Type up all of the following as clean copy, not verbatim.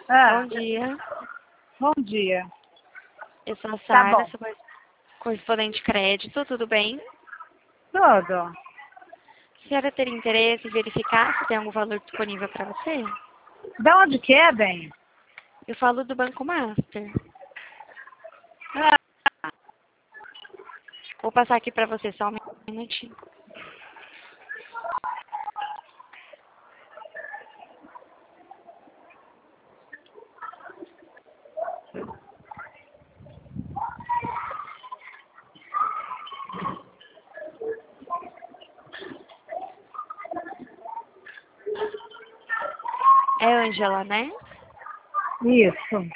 Ah, Bom dia. bom dia. Eu sou a Tá Sara, bom. sou correspondente de crédito, tudo bem? Tudo. A senhora teria interesse em verificar se tem algum valor disponível para você? Da onde que é, bem? Eu falo do Banco Master. Ah, Vou passar aqui para você só um minutinho. É Ângela, né? isso.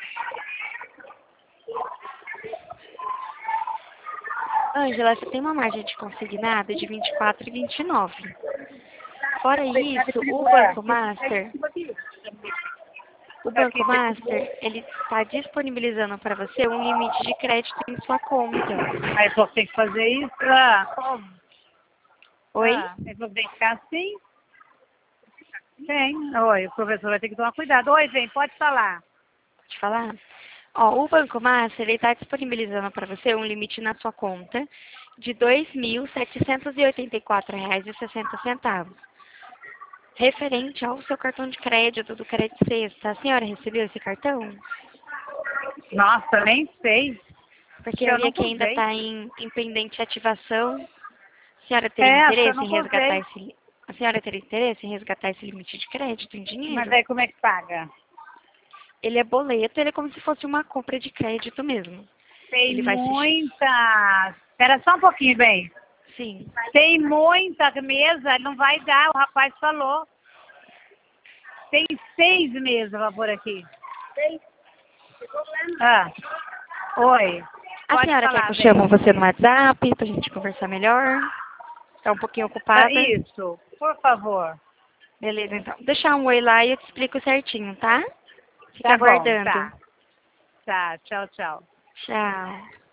Ângela, você tem uma margem de consignado de 24 e 29. Fora isso, o Banco Master, ele está disponibilizando para você um limite de crédito em sua conta. Aí você tem que fazer isso? Ah, como? Oi? Ah, aí você tem que ficar assim? Tem. Oi, o professor vai ter que tomar cuidado. Oi, vem, pode falar. Pode falar? Ó, o Banco Master, ele está disponibilizando para você um limite na sua conta de R$ 2.784,60. Referente ao seu cartão de crédito do Crédito Sexta. A senhora recebeu esse cartão? Nossa, nem sei. Porque Eu eu vi nunca que ainda usei. está em pendente de ativação. A senhora teria É, acho que eu interesse em nunca resgatar usei. esse, a senhora teria interesse em resgatar esse limite de crédito em Mas dinheiro? aí como é que paga? Ele é boleto, ele é como se fosse uma compra de crédito mesmo. Tem Ele vai se... muita... Espera só um pouquinho, bem. Sim. Tem muita mesa, não vai dar, o rapaz falou. Tem 6 mesas pra pôr aqui. Ah, oi. A Pode senhora quer que falar, eu bem. chame você no WhatsApp pra gente conversar melhor? Está um pouquinho Ah, ocupada? isso, por favor. Beleza, então. Deixar um oi lá e eu te explico certinho, tá? Fica Tá bom, aguardando. tá. Tá, tchau, tchau. Tchau.